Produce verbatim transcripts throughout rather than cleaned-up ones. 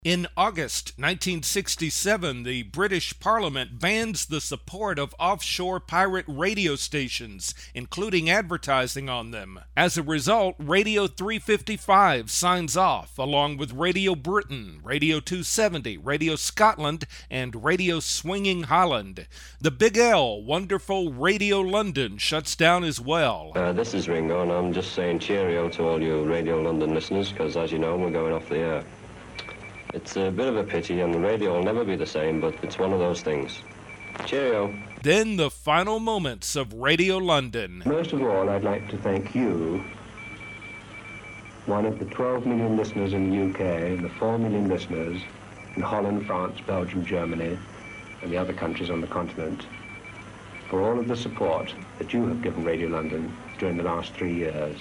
In August nineteen sixty-seven, the British Parliament bans the support of offshore pirate radio stations, including advertising on them. As a result, Radio three fifty-five signs off, along with Radio Britain, Radio two seventy, Radio Scotland, and Radio Swinging Holland. The Big L, wonderful Radio London, shuts down as well. Uh, this is Ringo, and I'm just saying cheerio to all you Radio London listeners, because as you know, we're going off the air. It's a bit of a pity, and the radio will never be the same, but it's one of those things. Cheerio. Then the final moments of Radio London. Most of all, I'd like to thank you, one of the twelve million listeners in the U K and the four million listeners in Holland, France, Belgium, Germany, and the other countries on the continent, for all of the support that you have given Radio London during the last three years.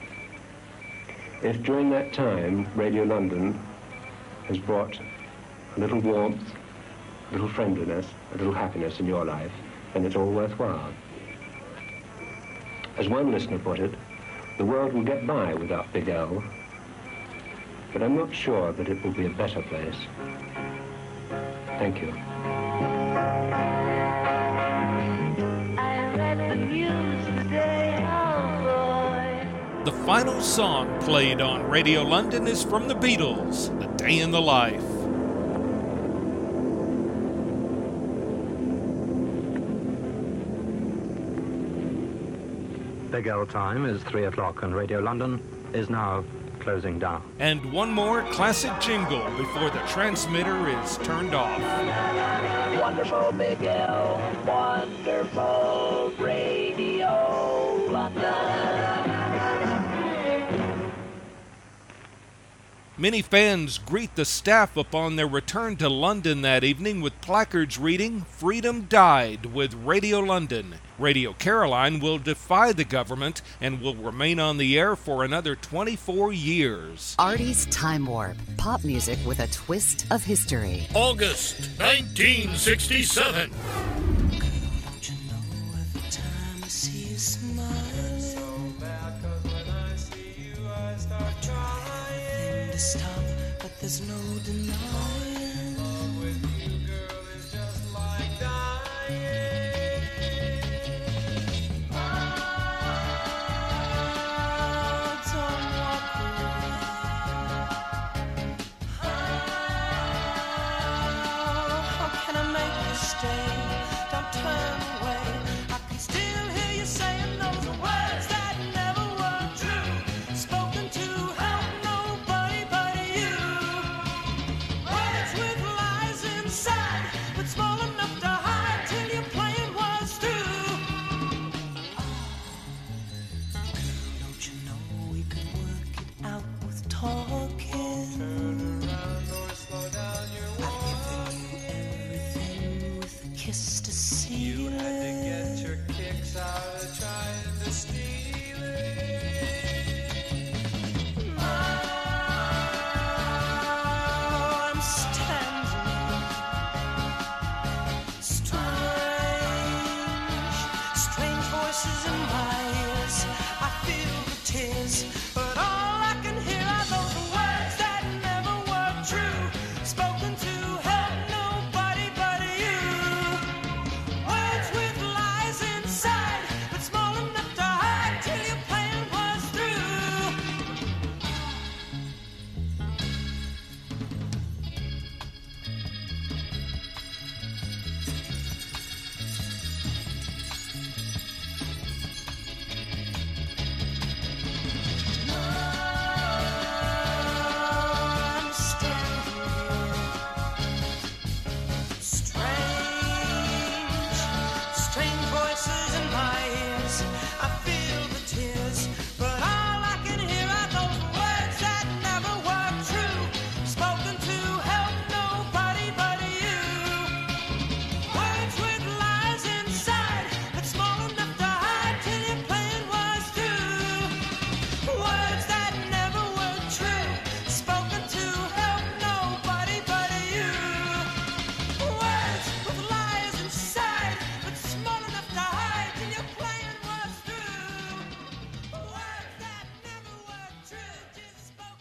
If during that time Radio London has brought a little warmth, a little friendliness, a little happiness in your life, then it's all worthwhile. As one listener put it, the world will get by without Big L, but I'm not sure that it will be a better place. Thank you. I read the news today, oh boy. The final song played on Radio London is from the Beatles, A Day in the Life. Big L time is three o'clock and Radio London is now closing down. And one more classic jingle before the transmitter is turned off. Wonderful Big L, wonderful Radio London. Many fans greet the staff upon their return to London that evening with placards reading, "Freedom died with Radio London." Radio Caroline will defy the government and will remain on the air for another twenty-four years. Artie's Time Warp, pop music with a twist of history. August nineteen sixty-seven. Stop, but there's no denying. Love with you, girl, is just like dying. Oh, don't walk away. Oh, how can I make you stay? Don't turn away. I can still hear you saying those words that never were true, spoken to help nobody but you. Words with lies inside.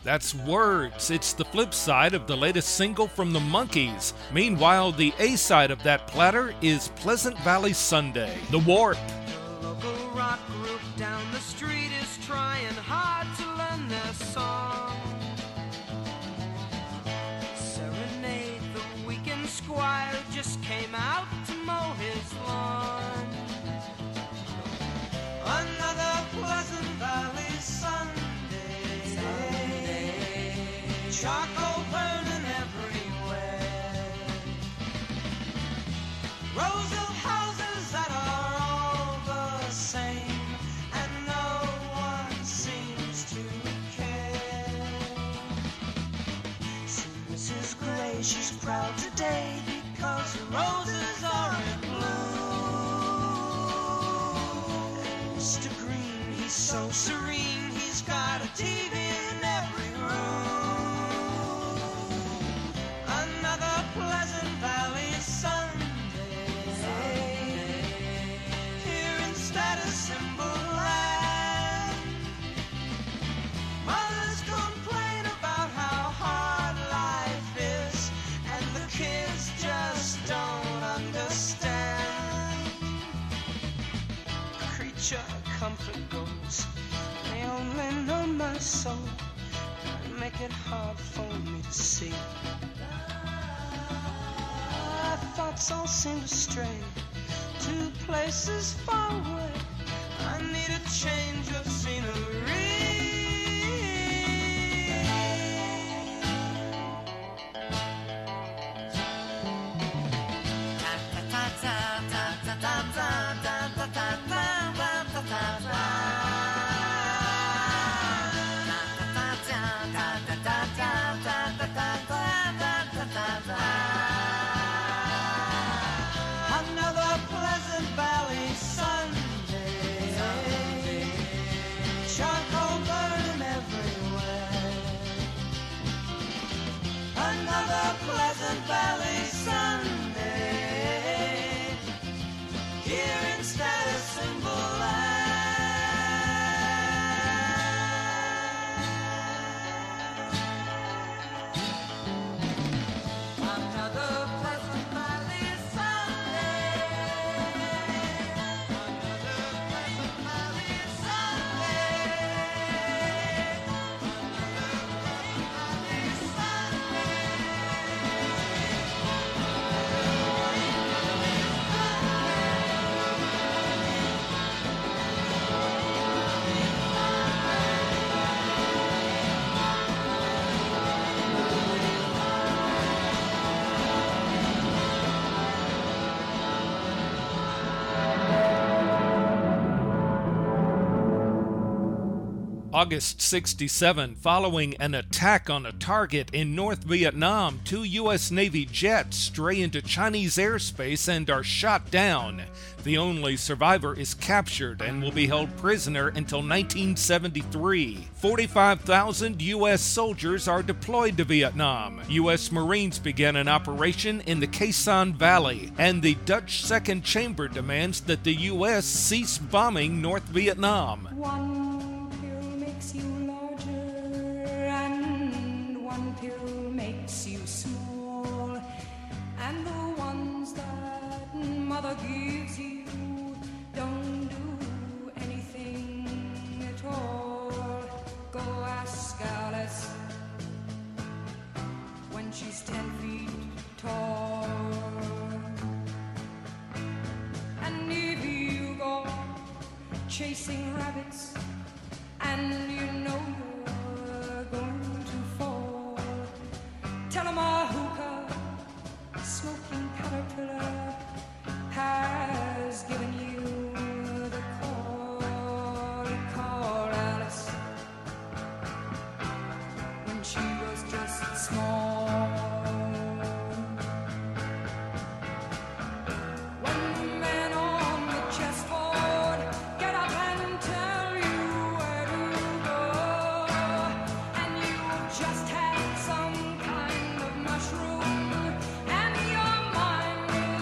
That's Words. It's the flip side of the latest single from the Monkees. Meanwhile, the A-side of that platter is Pleasant Valley Sunday. The Warp. The local rock group down the street is trying hard to learn their song. Serenade the weekend squire just came out to mow his lawn. Another Pleasant Valley Sunday, Sunday. Charcoal burning everywhere. Rows of houses that are all the same, and no one seems to care. See Missus Gray, she's proud today because the roses are in bloom. And Mister Green, he's so serene, he's got a T V in every room. Another Pleasant Valley Sunday. Here in Status Symbol Land, mothers complain about how hard life is, and the kids just don't understand. Creature comfort goes, they only know my soul, and make it hard for me to see. My thoughts all seem to stray to places far away. I need a change of scenery. Another Pleasant Valley Sunday, Sunday. Charcoal burning everywhere. Another Pleasant Valley Sunday, here in Status Symbol Land. Another Pleasant Valley Sunday. Another Pleasant Valley Sunday. Another Pleasant Valley August sixty-seven, following an attack on a target in North Vietnam, two U S Navy jets stray into Chinese airspace and are shot down. The only survivor is captured and will be held prisoner until nineteen seventy-three. forty-five thousand U S soldiers are deployed to Vietnam. U S Marines began an operation in the Khe Sanh Valley, and the Dutch Second Chamber demands that the U S cease bombing North Vietnam. One pill makes you larger, and one pill makes you small, and the ones that mother gives you don't do anything at all. Go ask Alice when she's ten feet tall. And if you go chasing rabbits and you know you're going to fall, tell 'em a hookah smoking caterpillar has given you the call. Call Alice when she was just small. When the man on the chessboard get up and tell you where to go, and you just had some kind of mushroom, and your mind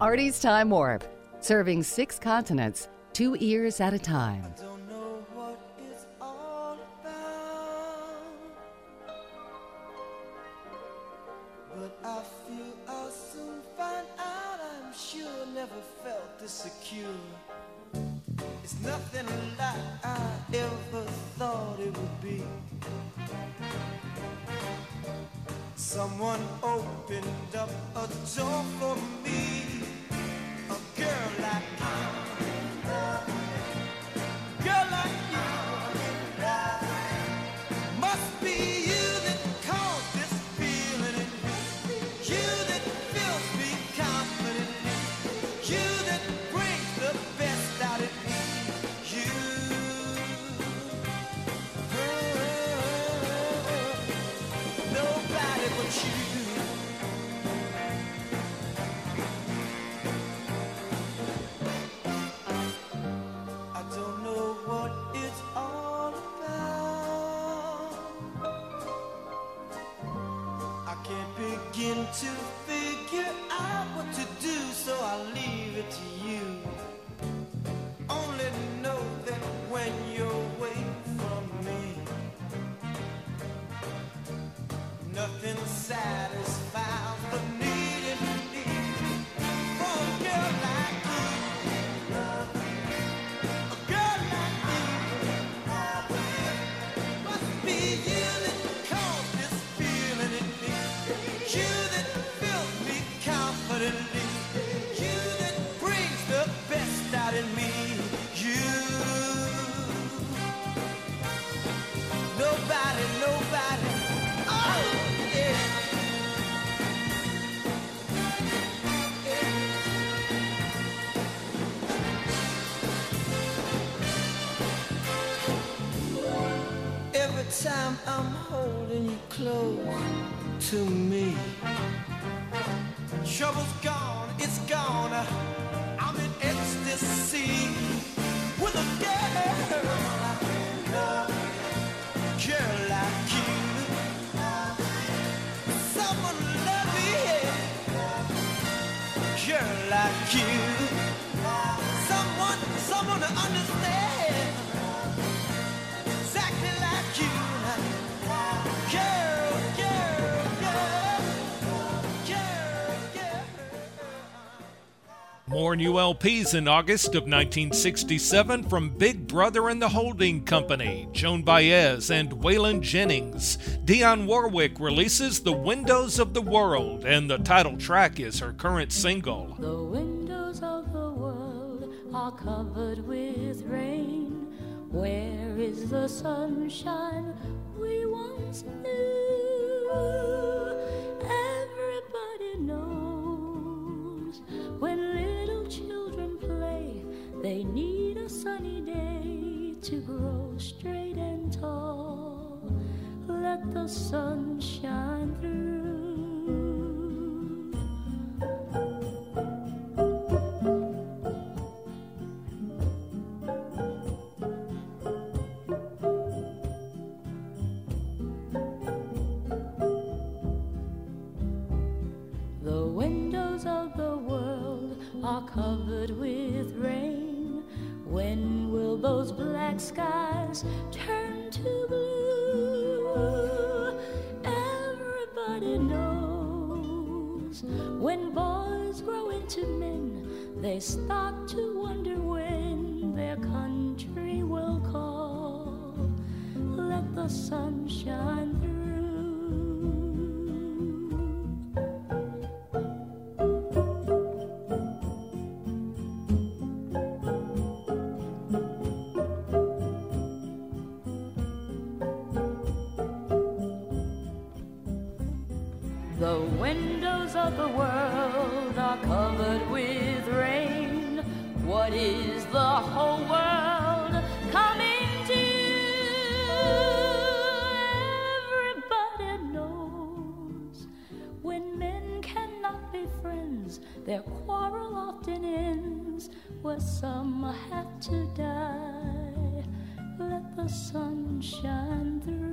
Artie's Time Warp, serving six continents, two ears at a time. Don't know what it's all about, but I feel I'll soon find out. I'm sure never felt this secure. It's nothing like I ever thought it would be. Someone opened up a door for me, a girl like you, girl like you. Must be you that caused this feeling in me, you that fills me confidently, you that brings the best out of me, you. Nobody but you. I don't know what it's all about. I can't begin to figure out what to do, so I'll leave it to you. Only know that when you're away from me, nothing satisfies the need in me for a girl like you, a girl like you. Must be you that caused this feeling in me, you that fills me confidently, you that brings the best out in me, you. Nobody, nobody. Oh, yeah. Every time I'm holding you close to me, trouble's gone, it's gone. I'm in ecstasy with a girl, girl like you. Someone love me, girl like you. Someone, someone to understand exactly like you. Girl, girl, girl, girl, girl. More new L Ps in August of nineteen sixty-seven from Big Brother and the Holding Company, Joan Baez and Waylon Jennings. Dionne Warwick releases The Windows of the World, and the title track is her current single. The windows of the world are covered with rain. Where is the sunshine we once knew? Everybody knows when little children play, they need a sunny day to grow straight and tall. Let the sun shine through. The windows of the world are covered with rain. When will those black skies turn to blue? Everybody knows when boys grow into men, they start to wonder when their country will call. Let the sun shine through. The windows of the world are covered with rain. What is the whole world coming to? Everybody knows when men cannot be friends, their quarrel often ends where some have to die. Let the sun shine through.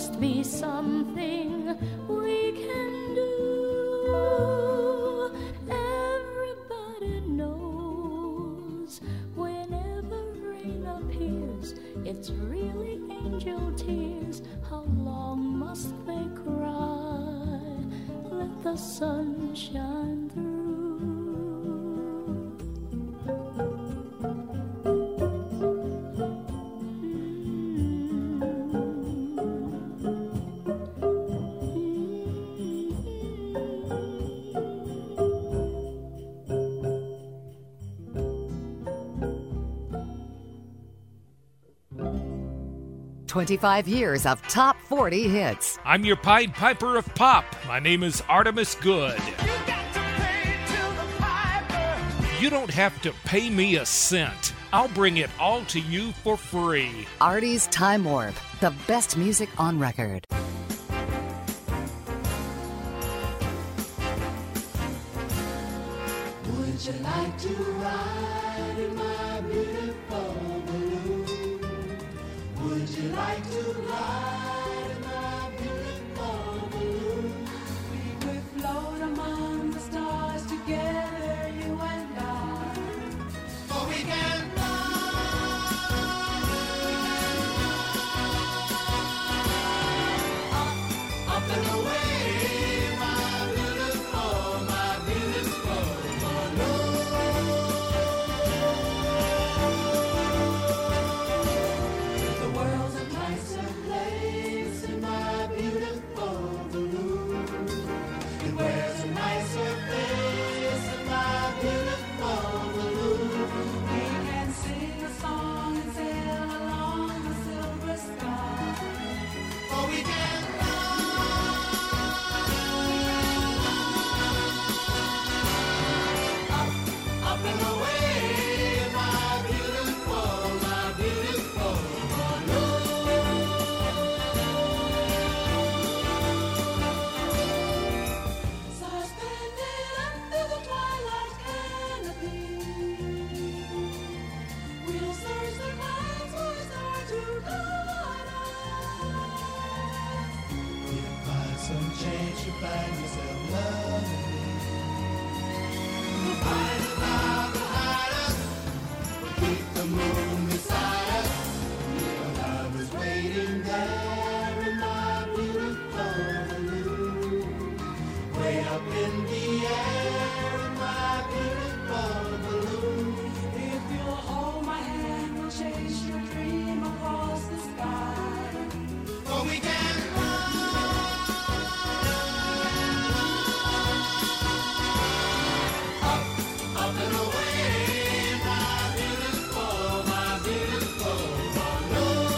must be something we can do. Everybody knows whenever rain appears, it's really angel tears. How long must they cry? Let the sun shine through. twenty-five years of top forty hits. I'm your Pied Piper of Pop. My name is Artemis Good. You don't have to pay me a cent. I'll bring it all to you for free. Artie's Time Warp, the best music on record. Would you like to ride in my beautiful balloon? Would you like to ride in my beautiful balloon? We could float among the stars together, you and I. For we can fly up, up and away, my beautiful, my beautiful balloon. The world's a nicer place in my beautiful balloon. It wears a nicer face in my beautiful balloon. We can sing a song and sail along the silver sky. Oh, we can fly up, up and away, my beautiful, my beautiful balloon. Suspended under the twilight canopy, we'll search the clouds for a star to guide us. If by some chance you find yourself loving me, we'll find a cloud to hide us. We'll keep the moon beside us. Your love is waiting there in my beautiful balloon. Way up in the air in my beautiful balloon. If you'll hold my hand, we'll chase your dream across the sky. For we can fly up, up and away, my beautiful, my beautiful balloon.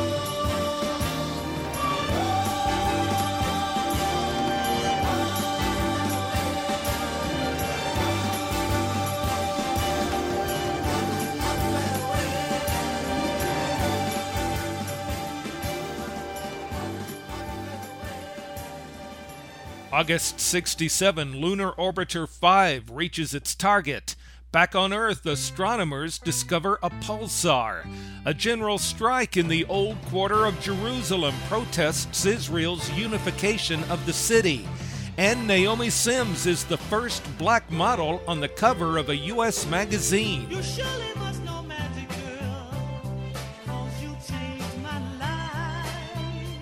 August sixty-seven, Lunar Orbiter five reaches its target. Back on Earth, astronomers discover a pulsar. A general strike in the Old Quarter of Jerusalem protests Israel's unification of the city. And Naomi Sims is the first black model on the cover of a U S magazine. You surely must know Magic Girl, 'cause you changed my life.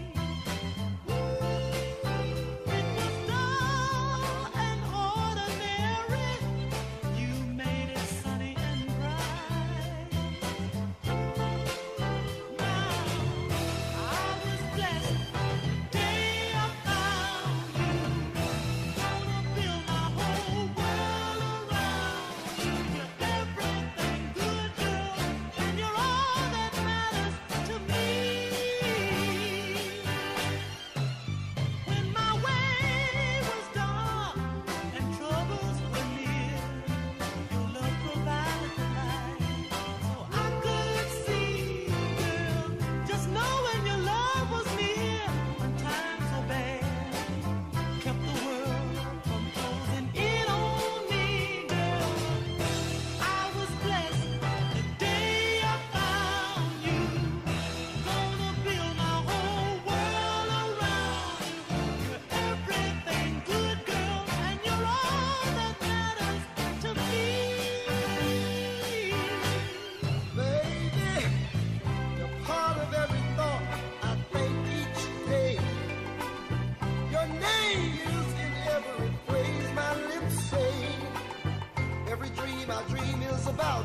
It was dull and ordinary. You made it sunny and bright. Now I was blessed the day I found you. Gonna build my whole world around you. You're everything good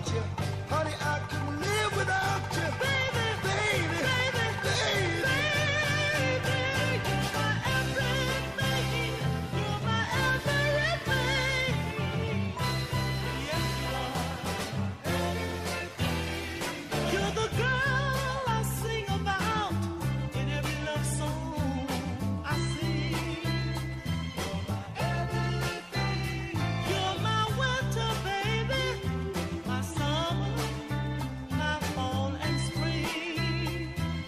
without you. Honey, I couldn't live without you. Baby, baby, baby, baby, baby. You're my everything. You're my everything. Yes, you are. You're the girl I sing about in every love song I sing. You're my winter, baby, my summer, my fall and spring.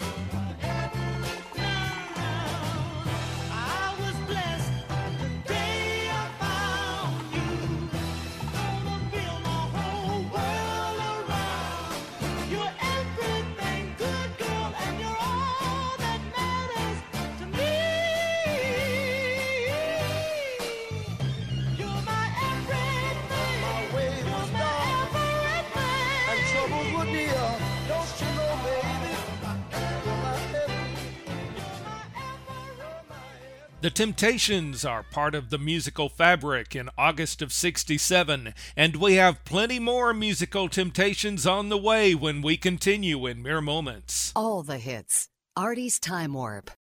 Now, I was blessed the day I found you. Gonna build my whole world around. You're everything, good girl, and you're all that matters to me. You're my everything. My way was dark and troubles were near. Don't you know, baby? You're my The Temptations are part of the musical fabric in August of sixty-seven, and we have plenty more musical Temptations on the way when we continue in mere moments. All the hits. Artie's Time Warp.